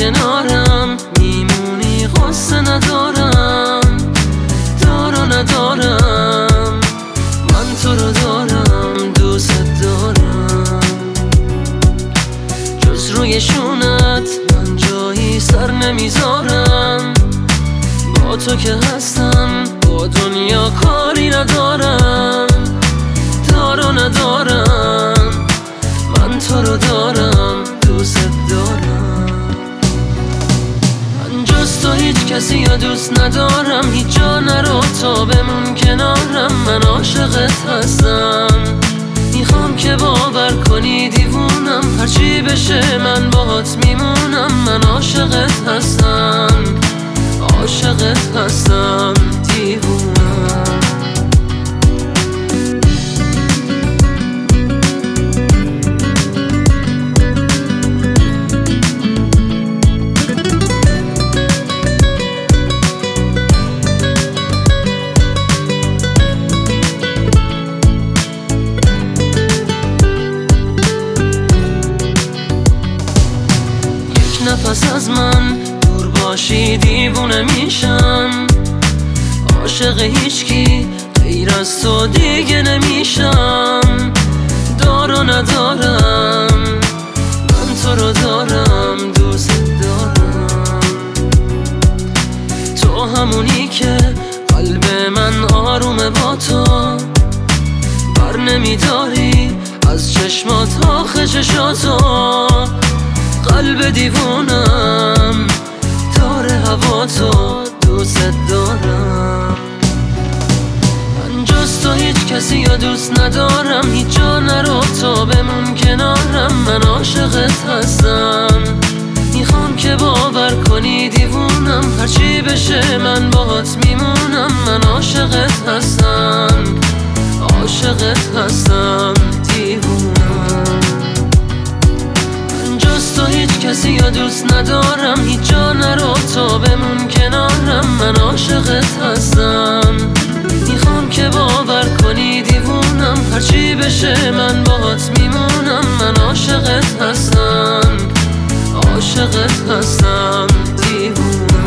کنارم میمونی، غصه ندارم، ندارم، من تو رو دارم، دوست دارم. جز روی شونت من جایی سر نمیذارم، با تو که هستم با دنیا کاری ندارم، ندارم، من تو رو دارم، دوست دارم. من جز تو هیچ کسی یا دوست ندارم، هیچ جا نرو تا بمون کنارم، من عاشقت هستم، میخوام که باور کنی دیوونم، هرچی بشه من باهات میمونم، من عاشقت هستم، عاشقت هستم، دیوونم. نفس از من دور باشی دیوونه میشم، عاشق هیچکی غیر از تو دیگه نمیشم، ندارم، من تو رو دارم، دوست دارم. تو همونی که قلب من آرومه با تو، بر نمیداری از چشمات آخه چشاتو، قلب دیوونم داره هوا تو، دوست دارم. من جز تو هیچ کسی یا دوست ندارم، هیچ جا نرو تا بمون کنارم، من عاشقت هستم، میخوام که باور کنی دیوونم، هرچی بشه من باهات میمونم، من عاشقت هستم، عاشقت هستم، دیوونم. تو هیچ کسی یا دوست ندارم، هیچ جا نرو تا بمون کنارم، من عاشقت هستم، میخوام که باور کنی دیوونم، هرچی بشه من باهات میمونم، من عاشقت هستم، عاشقت هستم، دیوونم.